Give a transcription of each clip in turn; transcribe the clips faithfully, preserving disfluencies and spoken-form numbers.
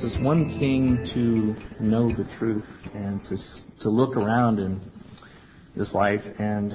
Yes, it's one thing to know the truth and to to look around in this life and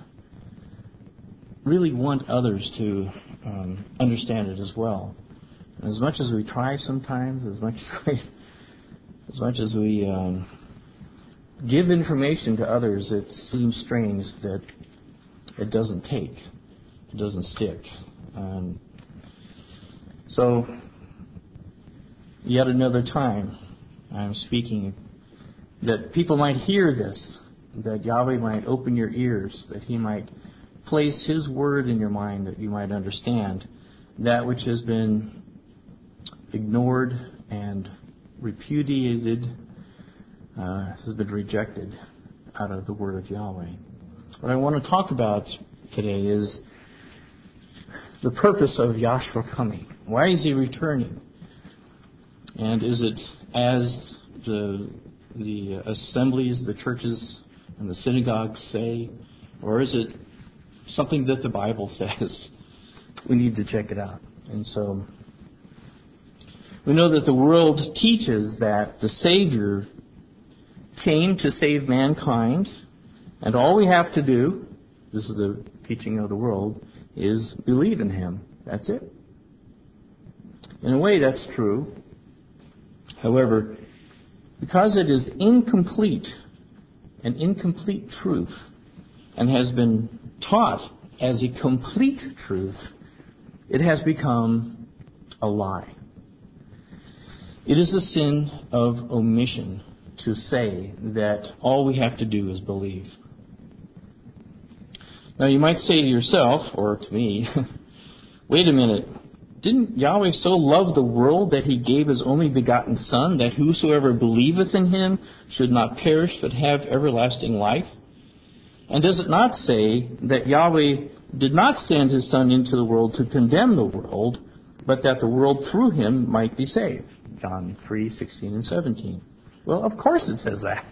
really want others to um, understand it as well. And as much as we try sometimes, as much as we, as much as we um, give information to others, it seems strange that it doesn't take, it doesn't stick. Um, so. Yet another time, I'm speaking that people might hear this, that Yahweh might open your ears, that He might place His word in your mind, that you might understand that which has been ignored and repudiated, uh, has been rejected out of the word of Yahweh. What I want to talk about today is the purpose of Yahshua coming. Why is He returning? And is it as the the assemblies, the churches, and the synagogues say, or is it something that the Bible says? We need to check it out. And so we know that the world teaches that the Savior came to save mankind, and all we have to do, this is the teaching of the world, is believe in Him. That's it. In a way, that's true. However, because it is incomplete, an incomplete truth, and has been taught as a complete truth, it has become a lie. It is a sin of omission to say that all we have to do is believe. Now you might say to yourself, or to me, wait a minute, didn't Yahweh so love the world that He gave His only begotten Son, that whosoever believeth in Him should not perish but have everlasting life? And does it not say that Yahweh did not send His Son into the world to condemn the world, but that the world through Him might be saved? John three, sixteen and seventeen. Well, of course it says that.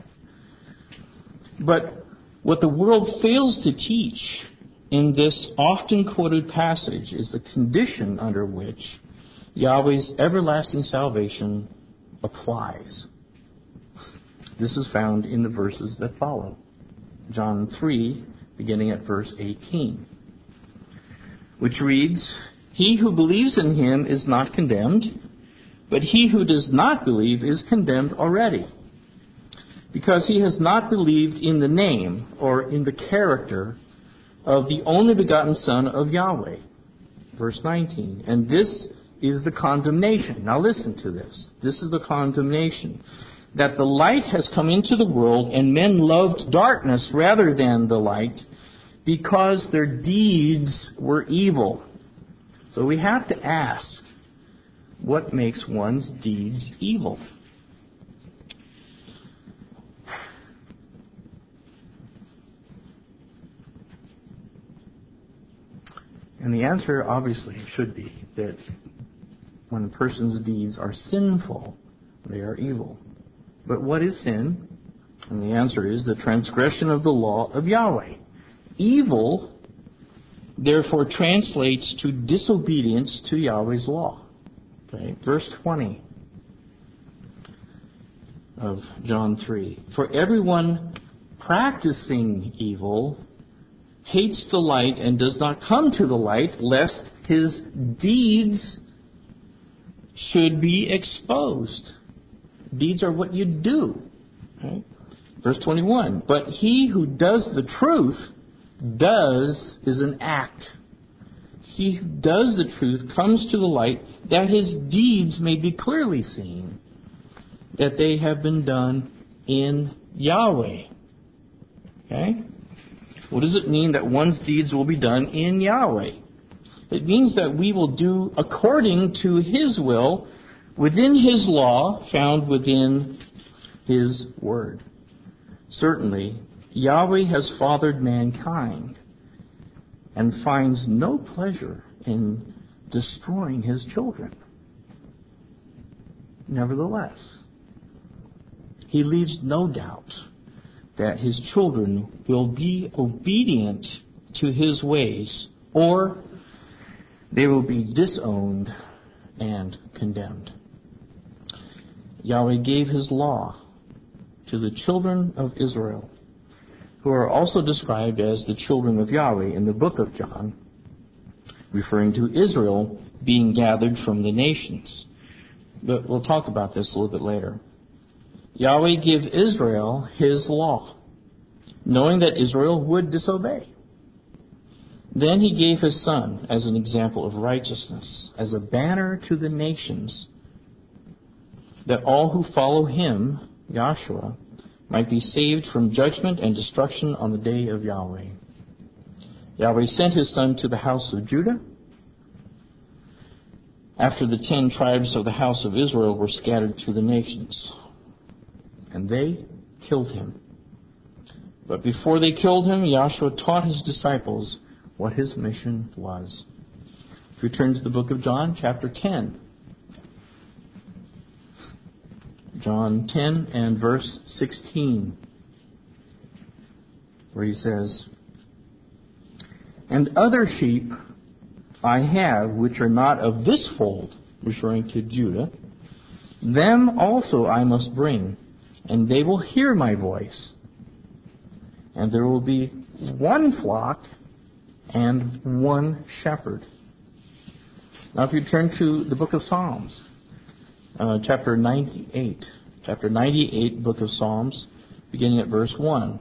But what the world fails to teach in this often quoted passage is the condition under which Yahweh's everlasting salvation applies. This is found in the verses that follow. John three, beginning at verse eighteen, which reads, "He who believes in Him is not condemned, but he who does not believe is condemned already, because he has not believed in the name," or in the character, "of the only begotten Son of Yahweh." Verse nineteen. "And this is the condemnation." Now listen to this. This is the condemnation. "That the light has come into the world, and men loved darkness rather than the light, because their deeds were evil." So we have to ask, what makes one's deeds evil? And the answer, obviously, should be that when a person's deeds are sinful, they are evil. But what is sin? And the answer is the transgression of the law of Yahweh. Evil, therefore, translates to disobedience to Yahweh's law. Okay, verse twenty of John three. "For everyone practicing evil hates the light and does not come to the light, lest his deeds should be exposed." Deeds are what you do. Right? Verse twenty-one. "But he who does the truth," does is an act. "He who does the truth comes to the light, that his deeds may be clearly seen, that they have been done in Yahweh." Okay? What does it mean that one's deeds will be done in Yahweh? It means that we will do according to His will, within His law, found within His Word. Certainly, Yahweh has fathered mankind and finds no pleasure in destroying His children. Nevertheless, He leaves no doubt that His children will be obedient to His ways, or they will be disowned and condemned. Yahweh gave his law to the children of Israel, who are also described as the children of Yahweh in the book of John, referring to Israel being gathered from the nations. But we'll talk about this a little bit later. Yahweh gave Israel his law, knowing that Israel would disobey. Then he gave his Son as an example of righteousness, as a banner to the nations, that all who follow him, Yahshua, might be saved from judgment and destruction on the day of Yahweh. Yahweh sent his Son to the house of Judah after the ten tribes of the house of Israel were scattered to the nations. And they killed him. But before they killed him, Yahshua taught his disciples what his mission was. If we turn to the book of John, chapter ten. John ten and verse sixteen, where he says, "And other sheep I have which are not of this fold," referring to Judah, "them also I must bring, and they will hear my voice. And there will be one flock and one shepherd." Now if you turn to the book of Psalms, uh, chapter ninety-eight. Chapter ninety-eight, book of Psalms, beginning at verse one.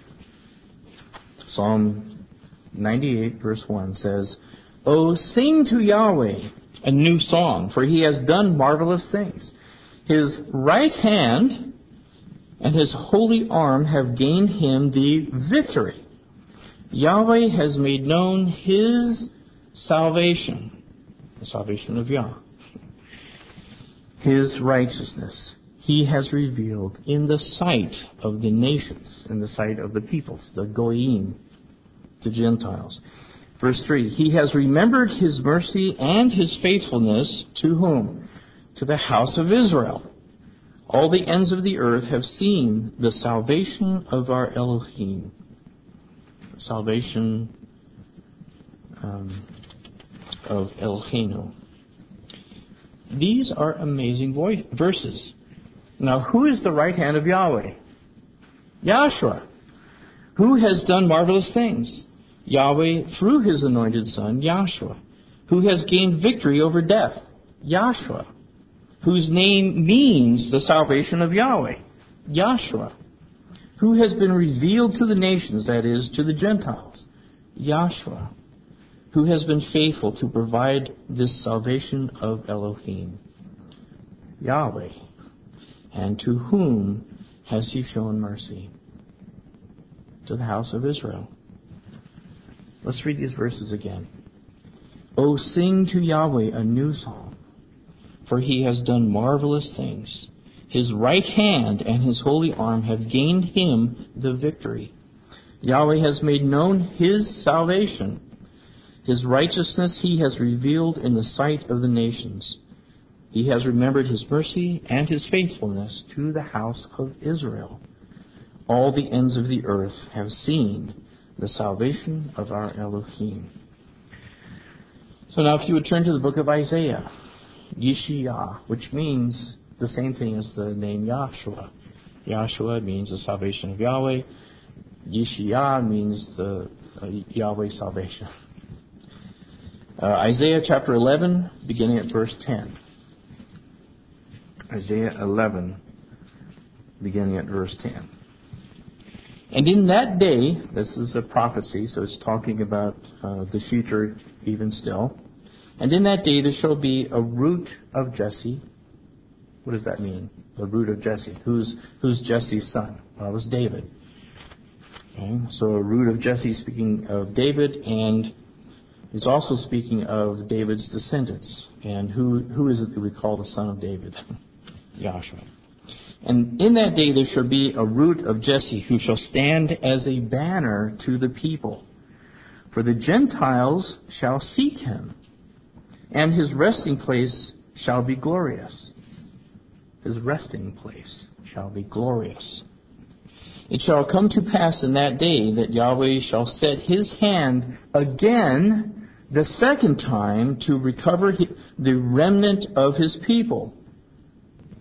Psalm ninety-eight, verse one says, "Oh, sing to Yahweh a new song, for he has done marvelous things. His right hand and his holy arm have gained him the victory. Yahweh has made known his salvation," the salvation of Yah, "his righteousness he has revealed in the sight of the nations," in the sight of the peoples, the Goyim, the Gentiles. Verse three, "He has remembered his mercy and his faithfulness" to whom? To the house of Israel. "All the ends of the earth have seen the salvation of our Elohim." Salvation um, of Eloheinu. These are amazing voice, verses. Now, who is the right hand of Yahweh? Yahshua. Who has done marvelous things? Yahweh through his anointed Son, Yahshua. Who has gained victory over death? Yahshua. Whose name means the salvation of Yahweh? Yahshua. Who has been revealed to the nations, that is, to the Gentiles? Yahshua. Who has been faithful to provide this salvation of Elohim? Yahweh. And to whom has he shown mercy? To the house of Israel. Let's read these verses again. "Oh, sing to Yahweh a new song, for he has done marvelous things. His right hand and his holy arm have gained him the victory. Yahweh has made known his salvation. His righteousness he has revealed in the sight of the nations. He has remembered his mercy and his faithfulness to the house of Israel. All the ends of the earth have seen the salvation of our Elohim." So now if you would turn to the book of Isaiah, Yeshua, which means the same thing as the name Yahshua. Yahshua means the salvation of Yahweh. Yeshua means the uh, Yahweh salvation. Uh, Isaiah chapter eleven, beginning at verse ten. Isaiah eleven, beginning at verse ten. "And in that day," this is a prophecy, so it's talking about uh, the future even still. "And in that day there shall be a root of Jesse." What does that mean? The root of Jesse. Who's who's Jesse's son? Well, it was David. Okay, so a root of Jesse, speaking of David, and he's also speaking of David's descendants. And who who is it that we call the son of David? Yahshua. "And in that day there shall be a root of Jesse, who shall stand as a banner to the people. For the Gentiles shall seek him, and his resting place shall be glorious." His resting place shall be glorious. "It shall come to pass in that day that Yahweh shall set his hand again the second time to recover the remnant of his people."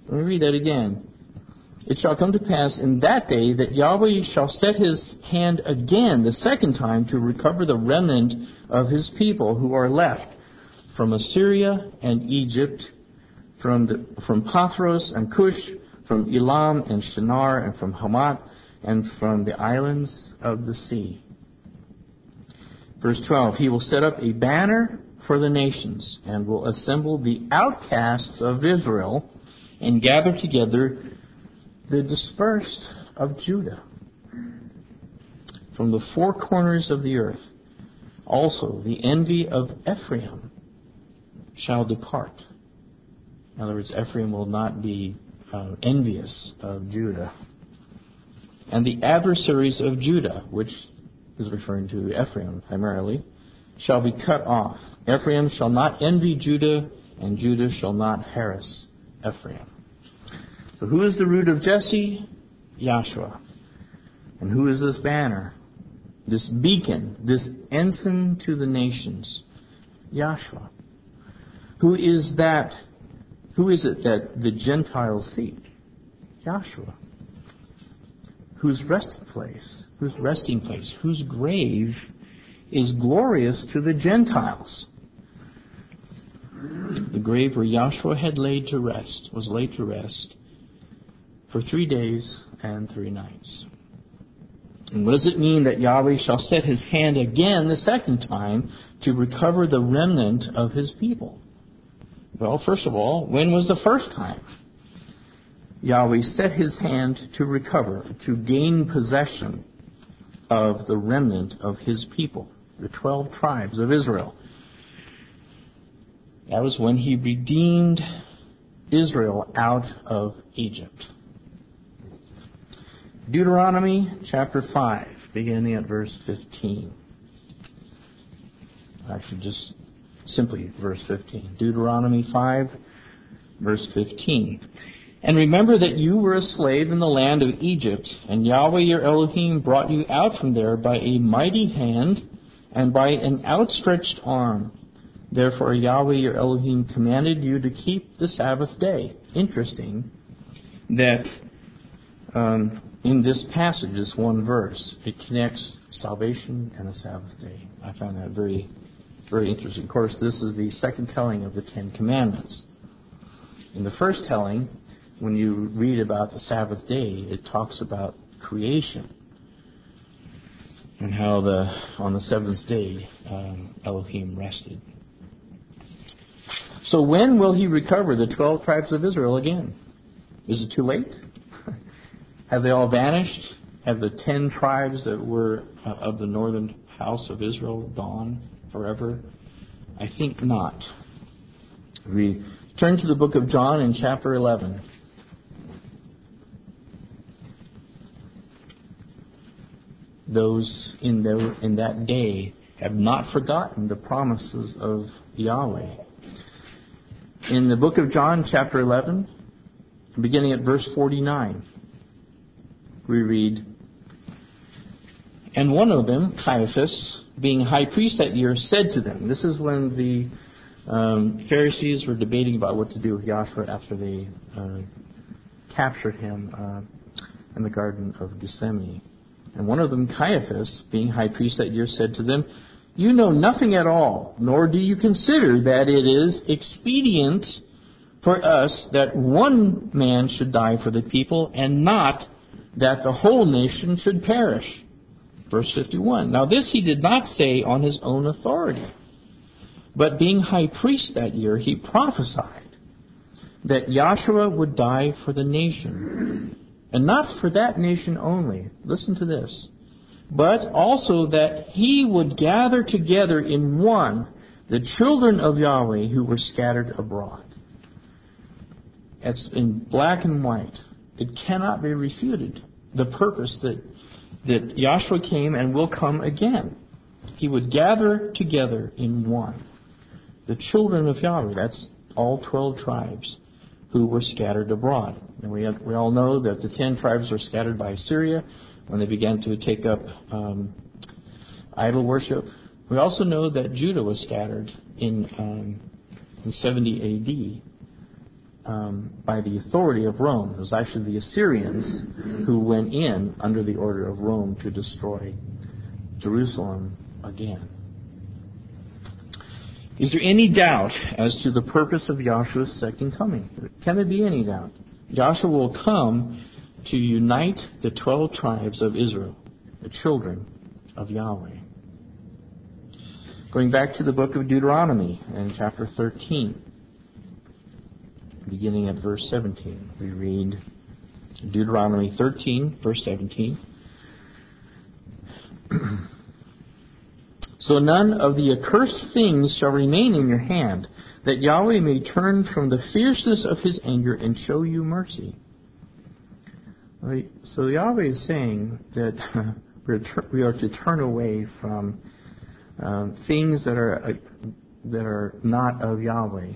Let me read that again. It shall come to pass in that day that Yahweh shall set his hand again the second time to recover the remnant of his people who are left from Assyria and Egypt, from the, from Pathros and Cush, from Elam and Shinar, and from Hamath, and from the islands of the sea. Verse twelve, he will set up a banner for the nations, and will assemble the outcasts of Israel, and gather together the dispersed of Judah from the four corners of the earth. Also, the envy of Ephraim shall depart. In other words, Ephraim will not be uh, envious of Judah. And the adversaries of Judah, which is referring to Ephraim primarily, shall be cut off. Ephraim shall not envy Judah, and Judah shall not harass Ephraim. So who is the root of Jesse? Yahshua. And who is this banner? This beacon, this ensign to the nations? Yahshua. Who is that? Who is it that the Gentiles seek? Yahshua. Whose resting place? Whose resting place? Whose grave is glorious to the Gentiles? The grave where Yahshua had laid to rest, was laid to rest for three days and three nights. And what does it mean that Yahweh shall set his hand again the second time to recover the remnant of his people? Well, first of all, when was the first time Yahweh set his hand to recover, to gain possession of the remnant of his people, the twelve tribes of Israel? That was when he redeemed Israel out of Egypt. Deuteronomy chapter five, beginning at verse fifteen. Actually, just simply verse fifteen. Deuteronomy five, verse fifteen. And remember that you were a slave in the land of Egypt, and Yahweh your Elohim brought you out from there by a mighty hand and by an outstretched arm. Therefore Yahweh your Elohim commanded you to keep the Sabbath day. Interesting that um, in this passage, this one verse, it connects salvation and the Sabbath day. I found that very, very interesting. Of course, this is the second telling of the Ten Commandments. In the first telling, when you read about the Sabbath day, it talks about creation and how the on the seventh day um, Elohim rested. So when will he recover the twelve tribes of Israel again? Is it too late? Have they all vanished? Have the ten tribes that were uh, of the northern house of Israel gone forever? I think not. We turn to the book of John in chapter eleven. Those in, the, in that day have not forgotten the promises of Yahweh. In the book of John, chapter eleven, beginning at verse forty-nine, we read, And one of them, Caiaphas, being high priest that year, said to them, this is when the um, Pharisees were debating about what to do with Yahshua after they uh, captured him uh, in the Garden of Gethsemane. And one of them, Caiaphas, being high priest that year, said to them, You know nothing at all, nor do you consider that it is expedient for us that one man should die for the people, and not that the whole nation should perish. Verse fifty-one. Now this he did not say on his own authority, but being high priest that year, he prophesied that Yahshua would die for the nation. And not for that nation only. Listen to this. But also that he would gather together in one the children of Yahweh who were scattered abroad. As in black and white. It cannot be refuted. The purpose that, that Yahshua came and will come again. He would gather together in one the children of Yahweh. That's all twelve tribes who were scattered abroad. And we, have, we all know that the ten tribes were scattered by Assyria when they began to take up um, idol worship. We also know that Judah was scattered in, um, in seventy A D um, by the authority of Rome. It was actually the Assyrians who went in under the order of Rome to destroy Jerusalem again. Is there any doubt as to the purpose of Yahshua's second coming? Can there be any doubt? Joshua will come to unite the twelve tribes of Israel, the children of Yahweh. Going back to the book of Deuteronomy in chapter thirteen, beginning at verse seventeen, we read Deuteronomy thirteen, verse seventeen. So none of the accursed things shall remain in your hand, that Yahweh may turn from the fierceness of his anger and show you mercy. Right? So Yahweh is saying that we are to turn away from um, things that are uh, that are not of Yahweh,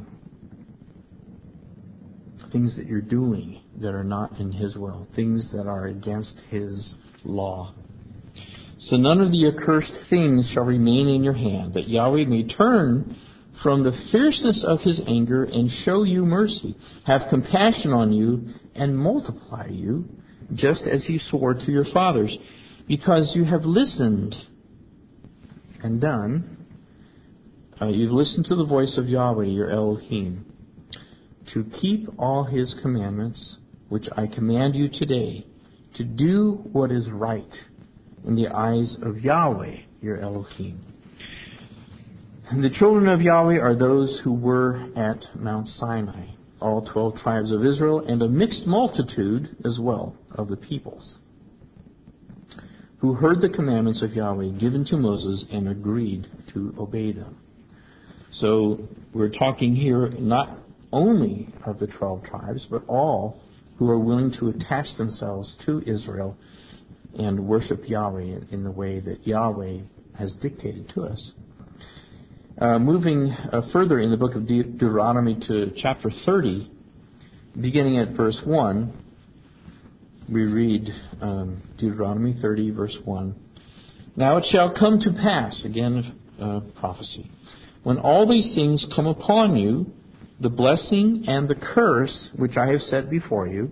things that you're doing that are not in His will, things that are against His law. So none of the accursed things shall remain in your hand, that Yahweh may turn from the fierceness of His anger and show you mercy, have compassion on you, and multiply you, just as He swore to your fathers, because you have listened and done. Uh, you've listened to the voice of Yahweh, your Elohim, to keep all His commandments, which I command you today, to do what is right in the eyes of Yahweh, your Elohim. And the children of Yahweh are those who were at Mount Sinai, all twelve tribes of Israel, and a mixed multitude as well of the peoples, who heard the commandments of Yahweh given to Moses and agreed to obey them. So we're talking here not only of the twelve tribes, but all who are willing to attach themselves to Israel and worship Yahweh in the way that Yahweh has dictated to us. Uh, moving uh, further in the book of De- Deuteronomy to chapter thirty, beginning at verse one, we read um, Deuteronomy thirty, verse one. Now it shall come to pass, again, uh, prophecy, when all these things come upon you, the blessing and the curse which I have set before you,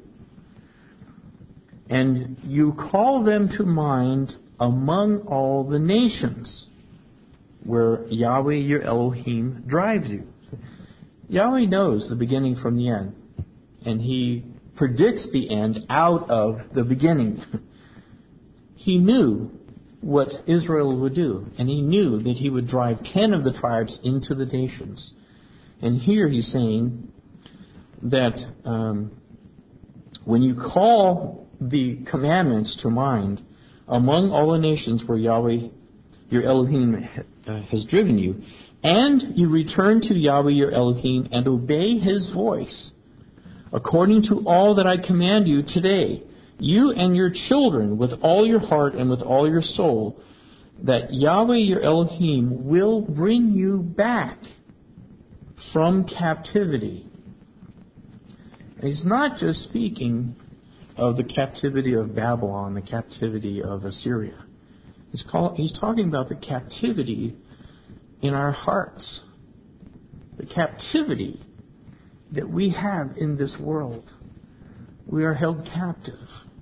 and you call them to mind among all the nations where Yahweh your Elohim drives you. So Yahweh knows the beginning from the end, and He predicts the end out of the beginning. He knew what Israel would do, and He knew that He would drive ten of the tribes into the nations. And here He's saying that um, when you call the commandments to mind among all the nations where Yahweh, your Elohim, uh, has driven you, and you return to Yahweh, your Elohim, and obey His voice, according to all that I command you today, you and your children, with all your heart and with all your soul, that Yahweh, your Elohim, will bring you back from captivity. And He's not just speaking of the captivity of Babylon, the captivity of Assyria. He's, call, he's talking about the captivity in our hearts, the captivity that we have in this world. We are held captive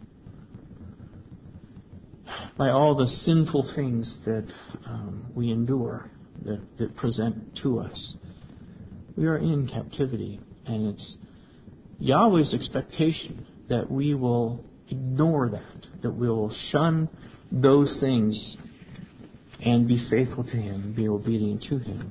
by all the sinful things that um, we endure, that, that present to us. We are in captivity, and it's Yahweh's expectation that we will ignore that, that we will shun those things and be faithful to Him, be obedient to Him.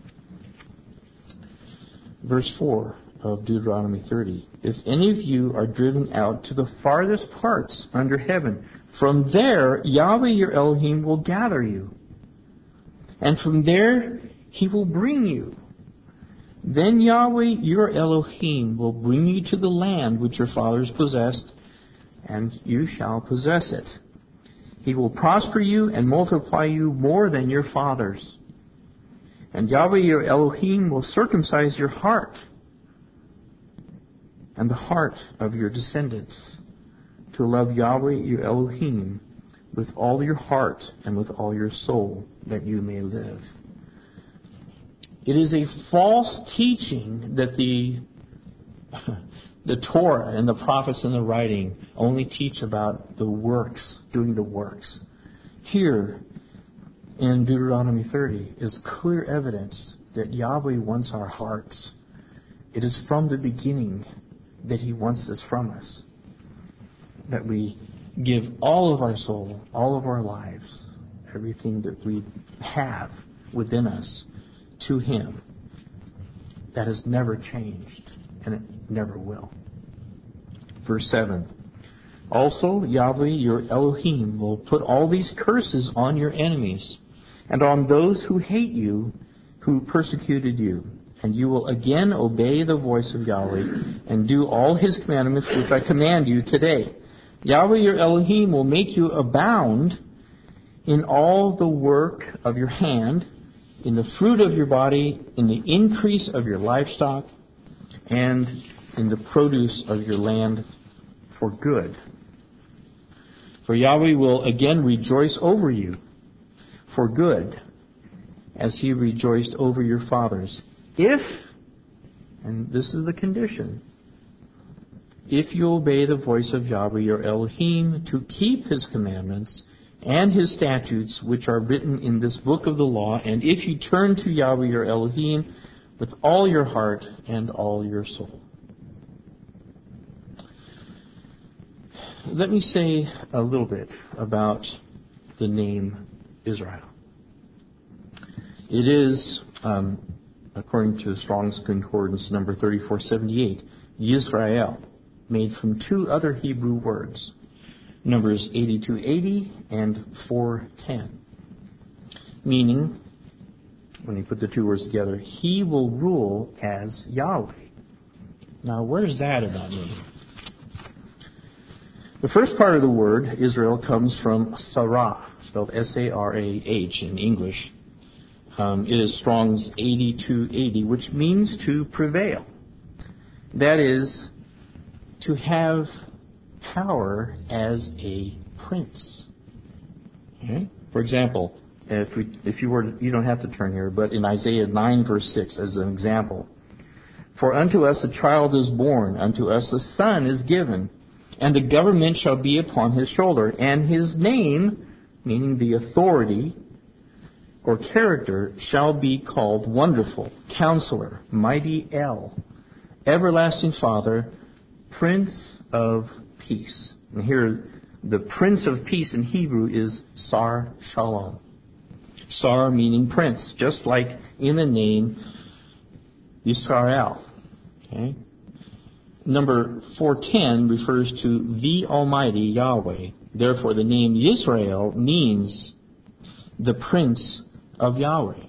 Verse four of Deuteronomy thirty. If any of you are driven out to the farthest parts under heaven, from there Yahweh your Elohim will gather you, and from there He will bring you. Then Yahweh your Elohim will bring you to the land which your fathers possessed, and you shall possess it. He will prosper you and multiply you more than your fathers. And Yahweh your Elohim will circumcise your heart and the heart of your descendants, to love Yahweh your Elohim with all your heart and with all your soul, that you may live. It is a false teaching that the The Torah and the prophets and the writing only teach about the works, doing the works. Here in Deuteronomy thirty is clear evidence that Yahweh wants our hearts. It is from the beginning that He wants this from us. That we give all of our soul, all of our lives, everything that we have within us to Him. That has never changed, and it never will. Verse seven. Also, Yahweh, your Elohim, will put all these curses on your enemies and on those who hate you, who persecuted you. And you will again obey the voice of Yahweh and do all His commandments which I command you today. Yahweh, your Elohim, will make you abound in all the work of your hand, in the fruit of your body, in the increase of your livestock, and in the produce of your land for good. For Yahweh will again rejoice over you for good, as He rejoiced over your fathers. If, and this is the condition, if you obey the voice of Yahweh your Elohim to keep His commandments and His statutes which are written in this book of the law, and if you turn to Yahweh your Elohim with all your heart and all your soul. Let me say a little bit about the name Israel. It is, um, according to Strong's Concordance number thirty-four seventy-eight, Yisrael, made from two other Hebrew words, numbers eighty-two eighty and four ten, meaning, when you put the two words together, He will rule as Yahweh. Now, what does that about mean? The first part of the word, Israel, comes from Sarah, spelled S A R A H in English. Um, it is Strong's eighty-two eighty, which means to prevail. That is, to have power as a prince. Okay? For example, if we, if you were, to, you don't have to turn here, but in Isaiah nine verse six as an example, for unto us a child is born, unto us a son is given, and the government shall be upon His shoulder, and His name, meaning the authority or character, shall be called Wonderful, Counselor, Mighty El, Everlasting Father, Prince of Peace. And here, the Prince of Peace in Hebrew is Sar Shalom. Sar meaning prince, just like in the name Yisrael. Okay? Number four ten refers to the Almighty Yahweh. Therefore, the name Yisrael means the Prince of Yahweh.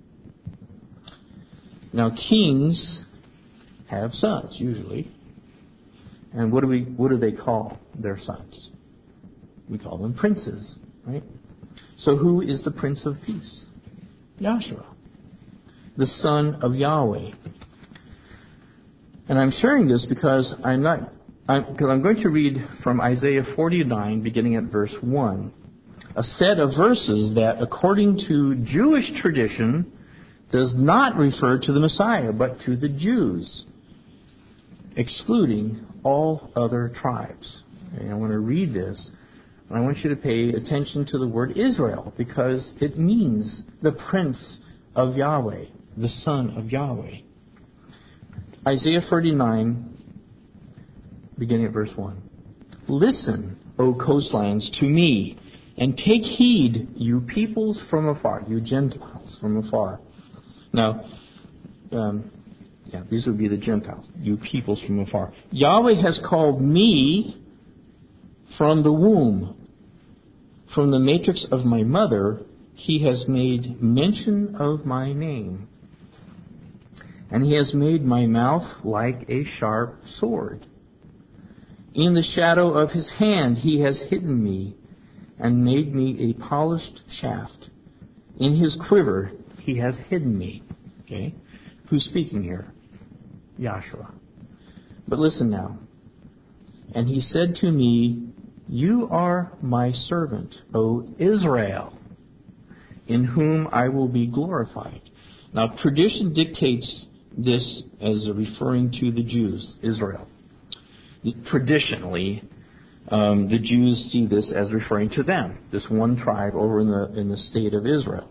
Now, kings have sons, usually. And what do we what do they call their sons? We call them princes, right? So who is the Prince of Peace? Yahshua, the Son of Yahweh. And I'm sharing this because I'm not I'm, because I'm going to read from Isaiah forty-nine, beginning at verse one, a set of verses that, according to Jewish tradition, does not refer to the Messiah, but to the Jews, excluding all other tribes. Okay, I want to read this, and I want you to pay attention to the word Israel, because it means the Prince of Yahweh, the Son of Yahweh. Isaiah forty-nine, beginning at verse one. Listen, O coastlines, to me, and take heed, you peoples from afar, you Gentiles from afar. Now, um, yeah, these would be the Gentiles, you peoples from afar. Yahweh has called me from the womb. From the matrix of my mother, He has made mention of my name. And He has made my mouth like a sharp sword. In the shadow of His hand He has hidden me and made me a polished shaft. In His quiver He has hidden me. Okay? Who's speaking here? Yahshua. But listen now. And He said to me, you are my servant, O Israel, in whom I will be glorified. Now, tradition dictates this as referring to the Jews, Israel. Traditionally, um, the Jews see this as referring to them, this one tribe over in the in the state of Israel.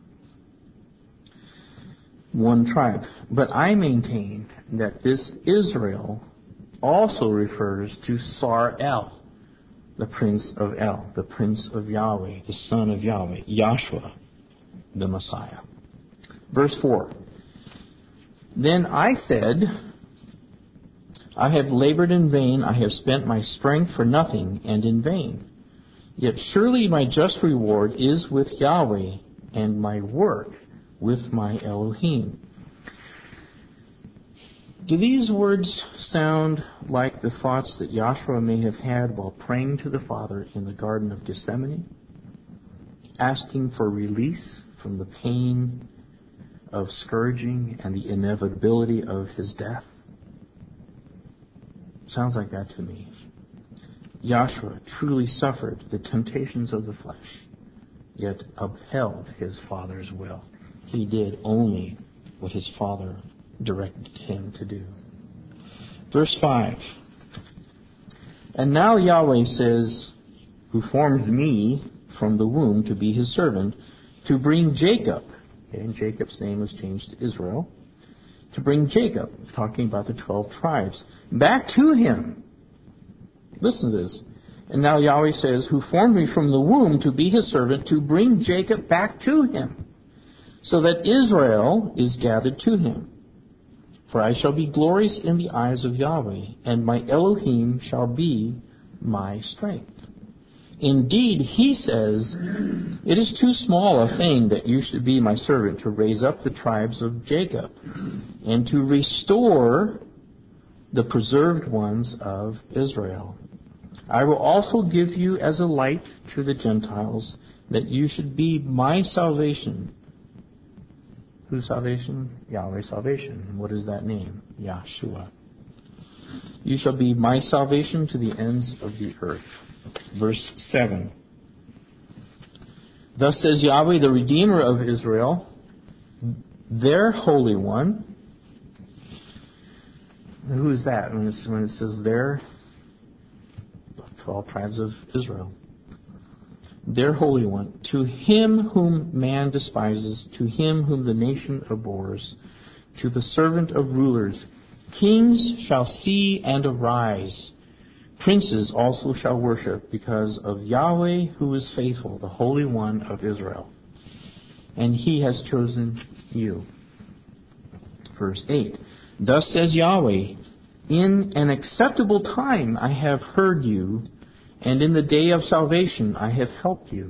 One tribe. But I maintain that this Israel also refers to Sar-El, the Prince of El, the Prince of Yahweh, the Son of Yahweh, Yahshua, the Messiah. Verse four. Then I said, I have labored in vain, I have spent my strength for nothing and in vain. Yet surely my just reward is with Yahweh, and my work with my Elohim. Do these words sound like the thoughts that Yahshua may have had while praying to the Father in the Garden of Gethsemane, asking for release from the pain of scourging and the inevitability of his death? Sounds like that to me. Yahshua truly suffered the temptations of the flesh, yet upheld his Father's will. He did only what his Father directed him to do. Verse five. And now Yahweh says, who formed me from the womb to be his servant, to bring Jacob, okay, and Jacob's name was changed to Israel, to bring Jacob, talking about the twelve tribes, back to him. Listen to this. And now Yahweh says, who formed me from the womb to be his servant, to bring Jacob back to him, so that Israel is gathered to him. For I shall be glorious in the eyes of Yahweh, and my Elohim shall be my strength. Indeed, he says, it is too small a thing that you should be my servant to raise up the tribes of Jacob, and to restore the preserved ones of Israel. I will also give you as a light to the Gentiles, that you should be my salvation. Whose salvation? Yahweh's salvation. What is that name? Yahshua. You shall be my salvation to the ends of the earth. Verse seven. Thus says Yahweh, the Redeemer of Israel, their Holy One. And who is that when, it's, when it says their? twelve tribes of Israel. Their Holy One, to him whom man despises, to him whom the nation abhors, to the servant of rulers, kings shall see and arise. Princes also shall worship, because of Yahweh who is faithful, the Holy One of Israel. And he has chosen you. Verse eight. Thus says Yahweh, in an acceptable time I have heard you, and in the day of salvation I have helped you.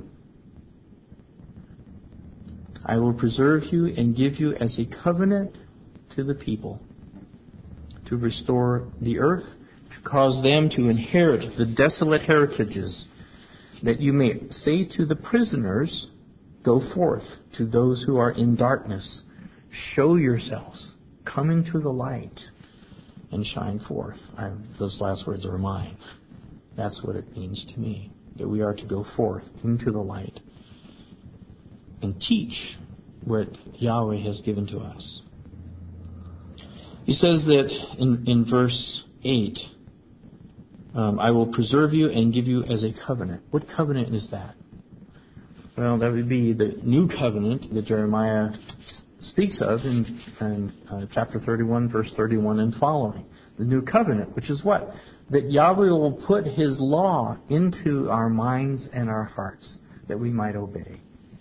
I will preserve you and give you as a covenant to the people, to restore the earth, to cause them to inherit the desolate heritages, that you may say to the prisoners, go forth. To those who are in darkness, show yourselves, come into the light, and shine forth. I, those last words are mine. That's what it means to me, that we are to go forth into the light and teach what Yahweh has given to us. He says that in, in verse eight, um, I will preserve you and give you as a covenant. What covenant is that? Well, that would be the new covenant that Jeremiah speaks of in, in uh, chapter thirty-one, verse thirty-one and following. The new covenant, which is what? That Yahweh will put his law into our minds and our hearts, that we might obey.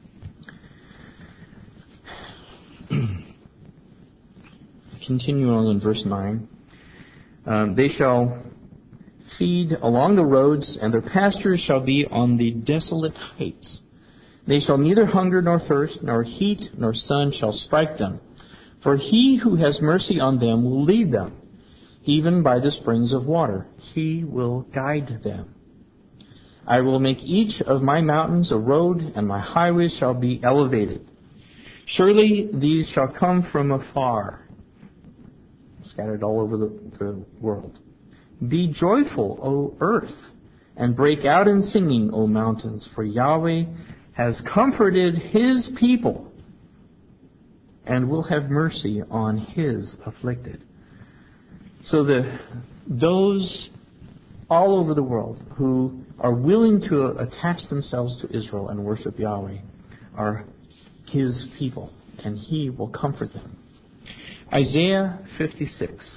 Continue on in verse nine. Um, they shall feed along the roads, and their pastures shall be on the desolate heights. They shall neither hunger nor thirst, nor heat nor sun shall strike them. For he who has mercy on them will lead them, even by the springs of water. He will guide them. I will make each of my mountains a road, and my highways shall be elevated. Surely these shall come from afar, scattered all over the, the world. Be joyful, O earth, and break out in singing, O mountains, for Yahweh has comforted his people and will have mercy on his afflicted. So the those all over the world who are willing to attach themselves to Israel and worship Yahweh are His people, and He will comfort them. Isaiah fifty-six.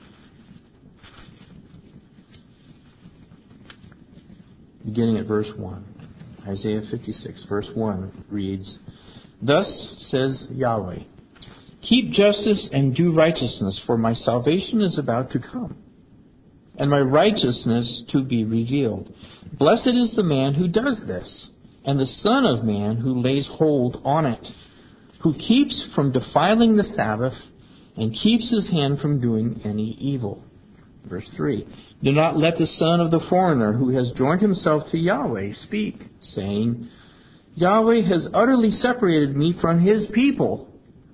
Beginning at verse one. Isaiah fifty-six, verse one reads, "Thus says Yahweh, keep justice and do righteousness, for my salvation is about to come, and my righteousness to be revealed. Blessed is the man who does this, and the Son of Man who lays hold on it, who keeps from defiling the Sabbath, and keeps his hand from doing any evil." Verse three, "Do not let the son of the foreigner who has joined himself to Yahweh speak, saying, Yahweh has utterly separated me from His people.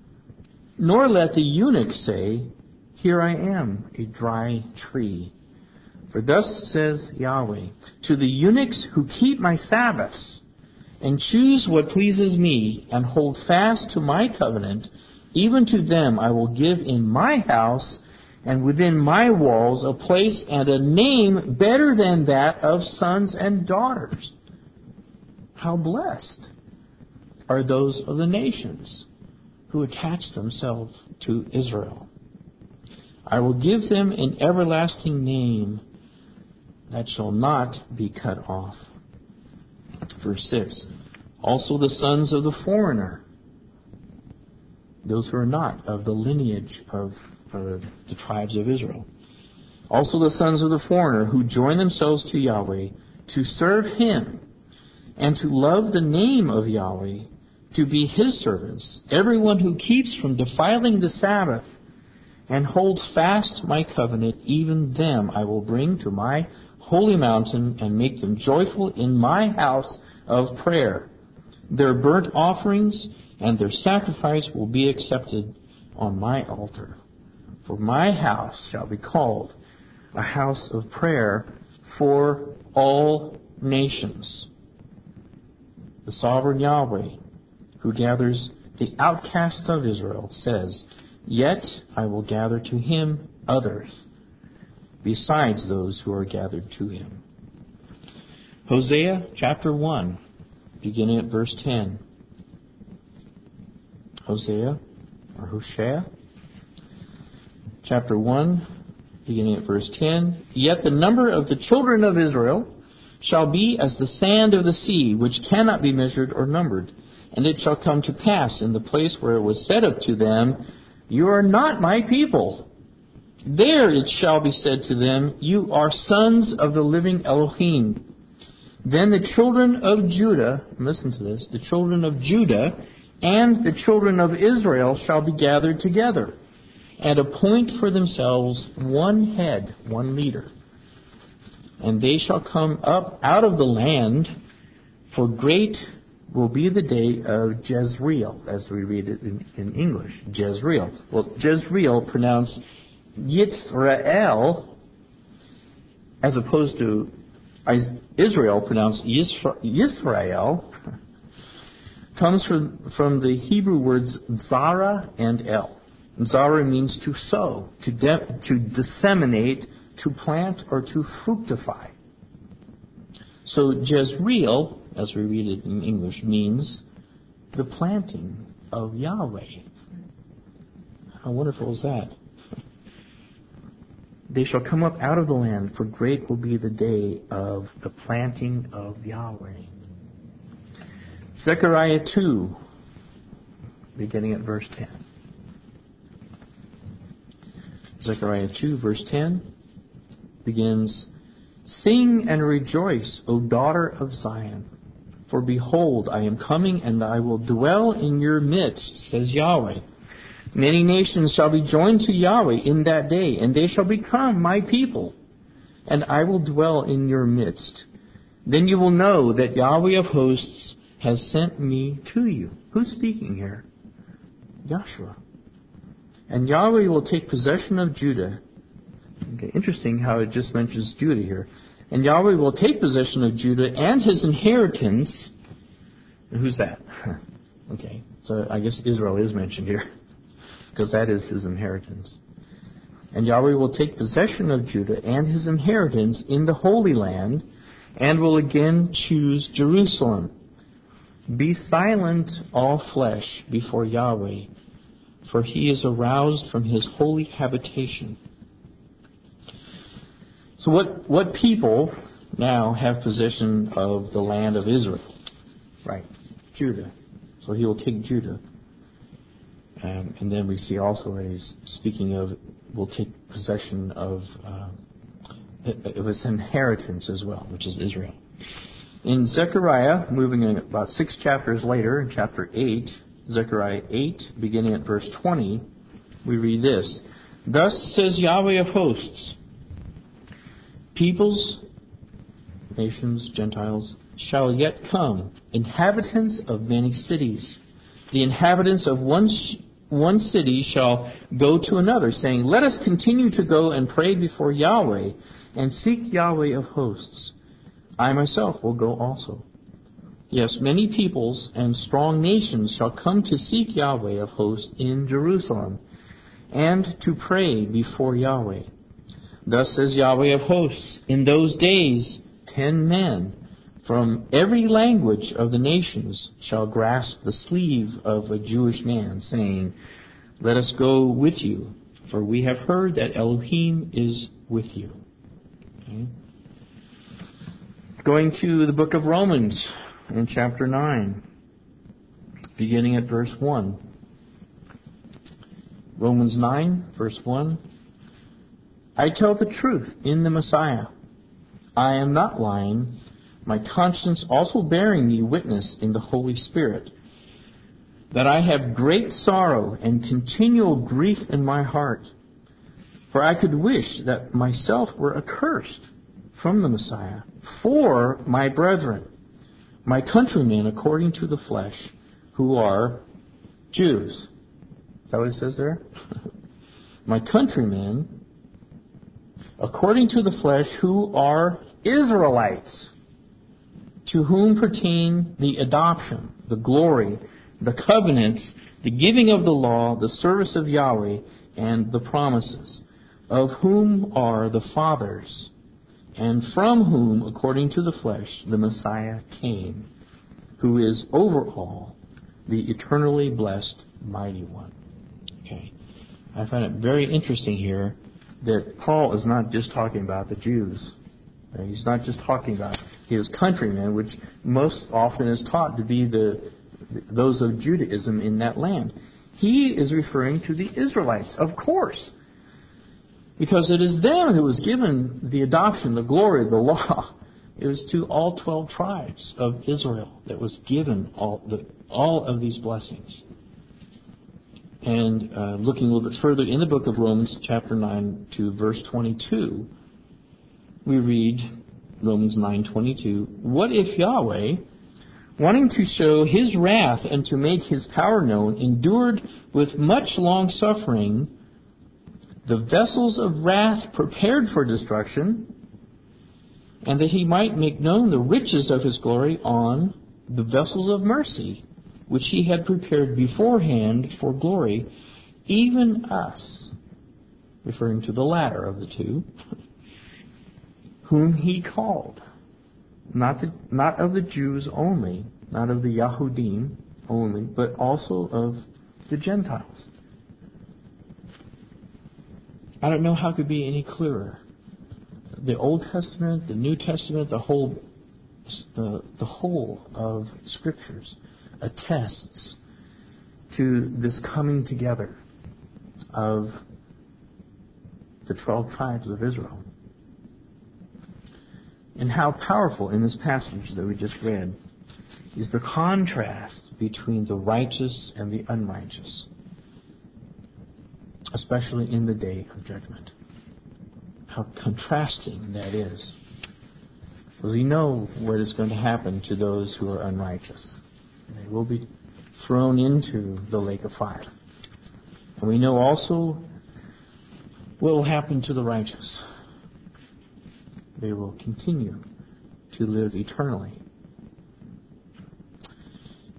Nor let the eunuch say, Here I am, a dry tree. For thus says Yahweh, to the eunuchs who keep my Sabbaths, and choose what pleases me, and hold fast to my covenant, even to them I will give in my house and within my walls a place and a name better than that of sons and daughters. How blessed are those of the nations who attach themselves to Israel. I will give them an everlasting name that shall not be cut off." Verse six, "Also the sons of the foreigner," those who are not of the lineage of uh, the tribes of Israel. "Also the sons of the foreigner who join themselves to Yahweh to serve Him and to love the name of Yahweh, to be His servants, everyone who keeps from defiling the Sabbath and holds fast my covenant, even them I will bring to my holy mountain and make them joyful in my house of prayer. Their burnt offerings and their sacrifice will be accepted on my altar. For my house shall be called a house of prayer for all nations." The sovereign Yahweh, who gathers the outcasts of Israel, says, "Yet I will gather to Him others, besides those who are gathered to Him." Hosea chapter one, beginning at verse ten. Hosea, or Hosea, chapter one, beginning at verse ten. "Yet the number of the children of Israel shall be as the sand of the sea, which cannot be measured or numbered. And it shall come to pass in the place where it was said of to them, You are not my people. There it shall be said to them, You are sons of the living Elohim. Then the children of Judah," listen to this, "the children of Judah and the children of Israel shall be gathered together, and appoint for themselves one head," one leader. "And they shall come up out of the land, for great will be the day of Jezreel," as we read it in, in English, Jezreel. Well, Jezreel pronounced Yitzrael, as opposed to Israel pronounced Yisrael, comes from, from the Hebrew words Zara and El. Zara means to sow, to, de- to disseminate, to plant, or to fructify. So Jezreel, as we read it in English, means the planting of Yahweh. How wonderful is that? "They shall come up out of the land, for great will be the day of the planting of Yahweh." Zechariah two, beginning at verse ten. Zechariah two, verse ten begins, "Sing and rejoice, O daughter of Zion. For behold, I am coming, and I will dwell in your midst, says Yahweh. Many nations shall be joined to Yahweh in that day, and they shall become my people, and I will dwell in your midst. Then you will know that Yahweh of hosts has sent me to you." Who's speaking here? Joshua. "And Yahweh will take possession of Judah." Okay, interesting how it just mentions Judah here. "And Yahweh will take possession of Judah and his inheritance." And who's that? Okay, so I guess Israel is mentioned here, because that is his inheritance. And Yahweh will take possession of Judah and his inheritance in the Holy Land, and will again choose Jerusalem. Be silent, all flesh, before Yahweh, for he is aroused from his holy habitation. So what, what people now have possession of the land of Israel? Right, Judah. So he will take Judah. Um, and then we see also that he's speaking of, will take possession of, uh, of his inheritance as well, which is Israel. In Zechariah, moving in about six chapters later, in chapter eight, Zechariah eight, beginning at verse twenty, we read this. Thus says Yahweh of hosts, peoples, nations, Gentiles, shall yet come, inhabitants of many cities. The inhabitants of one sh- one city shall go to another, saying, let us continue to go and pray before Yahweh, and seek Yahweh of hosts. I myself will go also. Yes, many peoples and strong nations shall come to seek Yahweh of hosts in Jerusalem, and to pray before Yahweh. Thus says Yahweh of hosts, in those days ten men from every language of the nations shall grasp the sleeve of a Jewish man, saying, let us go with you, for we have heard that Elohim is with you. Okay. Going to the book of Romans in chapter nine, beginning at verse one. Romans nine, verse one. I tell the truth in the Messiah. I am not lying, my conscience also bearing me witness in the Holy Spirit, that I have great sorrow and continual grief in my heart. For I could wish that myself were accursed from the Messiah for my brethren, my countrymen according to the flesh, who are Jews. Is that what it says there? My countrymen according to the flesh, who are Israelites, to whom pertain the adoption, the glory, the covenants, the giving of the law, the service of Yahweh, and the promises, of whom are the fathers, and from whom, according to the flesh, the Messiah came, who is over all, the eternally blessed Mighty One. Okay, I find it very interesting here that Paul is not just talking about the Jews. He's not just talking about his countrymen, which most often is taught to be the those of Judaism in that land. He is referring to the Israelites, of course, because it is them who was given the adoption, the glory, the law. It was to all twelve tribes of Israel that was given all the, all of these blessings. And uh, looking a little bit further in the book of Romans, chapter nine to verse twenty-two, we read Romans nine twenty-two. What if Yahweh, wanting to show His wrath and to make His power known, endured with much long suffering the vessels of wrath prepared for destruction, and that He might make known the riches of His glory on the vessels of mercy, which He had prepared beforehand for glory, even us, referring to the latter of the two, whom He called, not the, not of the Jews only, not of the Yahudim only, but also of the Gentiles. I don't know how it could be any clearer. The Old Testament, the New Testament, the whole, the, the whole of Scriptures attests to this coming together of the twelve tribes of Israel. And how powerful in this passage that we just read is the contrast between the righteous and the unrighteous, especially in the day of judgment. How contrasting that is. Because we know what is going to happen to those who are unrighteous. They will be thrown into the lake of fire. And we know also what will happen to the righteous. They will continue to live eternally.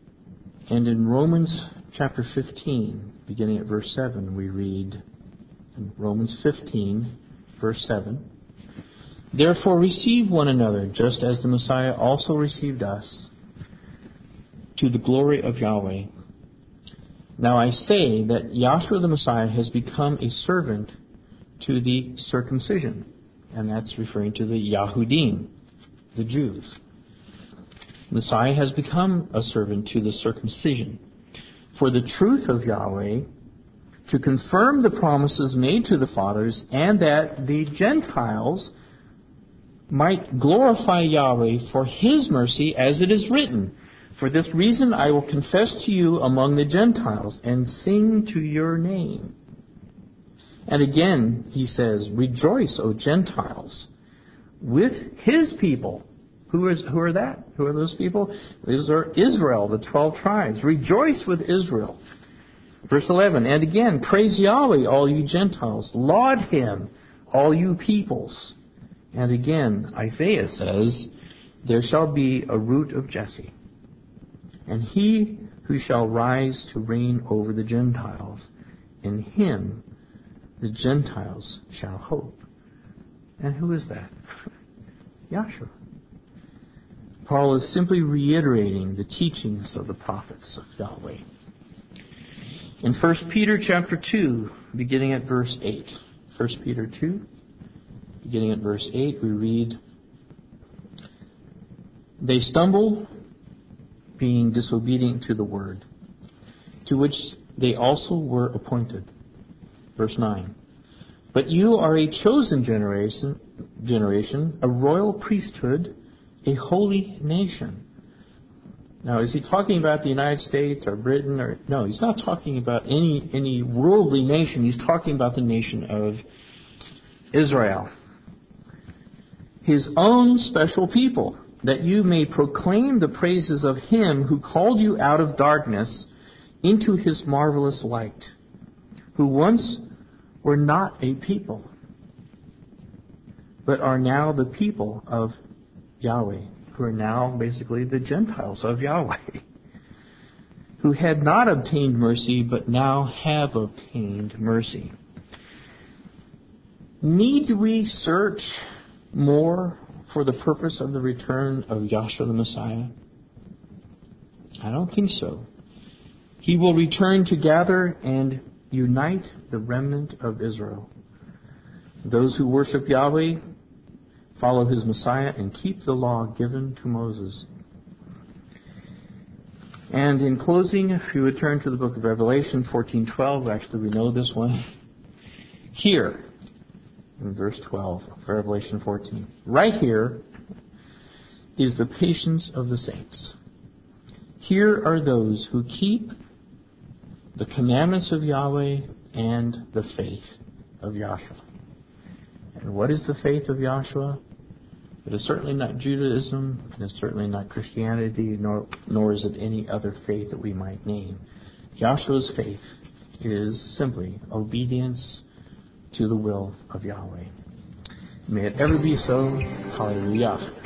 And in Romans chapter fifteen, beginning at verse seven, we read, Romans fifteen, verse seven. Therefore receive one another, just as the Messiah also received us, to the glory of Yahweh. Now I say that Yahshua the Messiah has become a servant to the circumcision. And that's referring to the Yahudim, the Jews. Messiah has become a servant to the circumcision for the truth of Yahweh, to confirm the promises made to the fathers, and that the Gentiles might glorify Yahweh for His mercy, as it is written, for this reason I will confess to you among the Gentiles and sing to your name. And again, he says, rejoice, O Gentiles, with His people. Who is who are that? Who are those people? These are Israel, the twelve tribes. Rejoice with Israel. Verse eleven, and again, praise Yahweh, all you Gentiles. Laud Him, all you peoples. And again, Isaiah says, there shall be a root of Jesse, and he who shall rise to reign over the Gentiles. In Him the Gentiles shall hope. And who is that? Yahshua. Paul is simply reiterating the teachings of the prophets of Yahweh. In First Peter chapter two, beginning at verse eight. First Peter two, beginning at verse eight, we read, they stumble, being disobedient to the word, to which they also were appointed. Verse nine. But you are a chosen generation, generation, a royal priesthood, a holy nation. Now, is he talking about the United States or Britain? Or no, he's not talking about any any worldly nation. He's talking about the nation of Israel. His own special people, that you may proclaim the praises of Him who called you out of darkness into His marvelous light, who once were not a people, but are now the people of Yahweh, who are now basically the Gentiles of Yahweh, who had not obtained mercy, but now have obtained mercy. Need we search more for the purpose of the return of Yahshua the Messiah? I don't think so. He will return to gather and unite the remnant of Israel. Those who worship Yahweh, follow His Messiah, and keep the law given to Moses. And in closing, if you would turn to the book of Revelation fourteen twelve, actually we know this one. Here, in verse twelve of Revelation fourteen, right here is the patience of the saints. Here are those who keep the commandments of Yahweh and the faith of Yahshua. And what is the faith of Yahshua? It is certainly not Judaism, and it's certainly not Christianity, nor, nor is it any other faith that we might name. Yahshua's faith is simply obedience to the will of Yahweh. May it ever be so. Hallelujah.